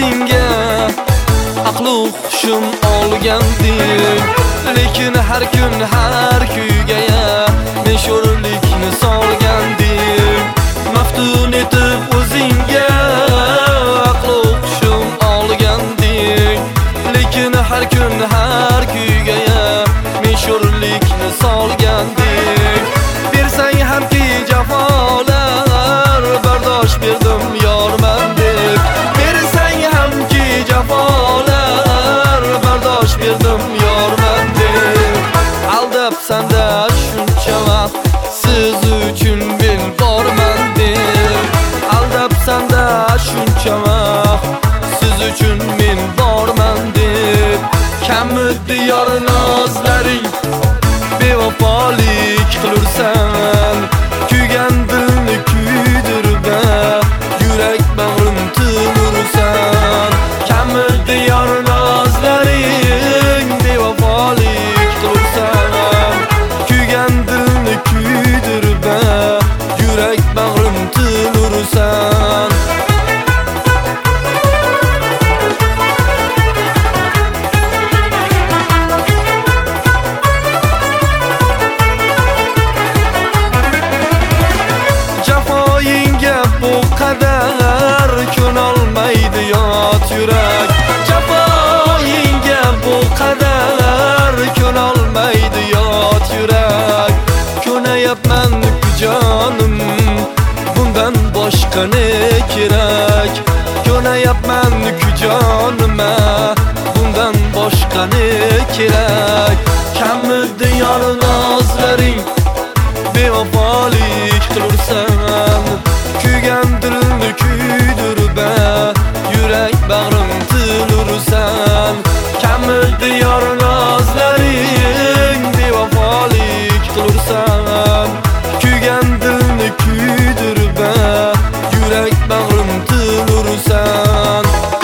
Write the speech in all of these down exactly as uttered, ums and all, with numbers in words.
o'zingga aql hushim olgandim, lekin har kun har kuygaya men sho'rlikni solgandim. Maftun etib o'zingga aql hushim olgandim, lekin har kun har kuygaya men sho'rlikni solgandim. Bersang hamki jafolar bardosh berdim yorman deb, bersang hamki jafolar bardosh berdim yorman deb. Aldabsan-da shuncha vaqt siz uchun men borman deb, aldabsan-da shuncha vaqt siz uchun men borman deb. Kamidi yor nozlaring, bevafolik qilursan, kuygan dilni kuydirib yurak bag'rim tilursan. Kamidi yor nozlaring, bevafolik qilursan, kuygan dilni kuydirib yurak bag'rim tilursan. Bu qadar ko'nolmaydi yot yurak, jafoyingga bu qadar ko'nolmaydi yot yurak. Ko'nayapman-ku jonim, bundan boshqa ne kerak? Ko'nayapman-ku jonim, bundan boshqa ne kerak? Kamidi yor nozlaring, bevafolik qilursan, kuygan dilni kuydirib yurak bag'rim tilursan. Kamidi yor nozlaring, bevafolik qilursan, kuygan dilni kuydirib yurak bag'rim tilursan.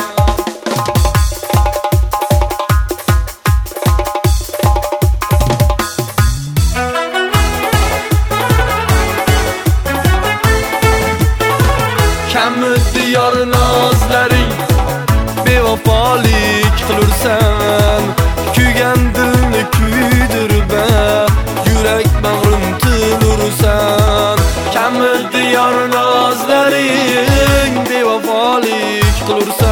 Kamidi yor nozlaring, bevafolik qilursan, kuygan dilni kuydirib yurak bag'rim tilursan. Kamidi yor nozlaring, bevafolik qilursan.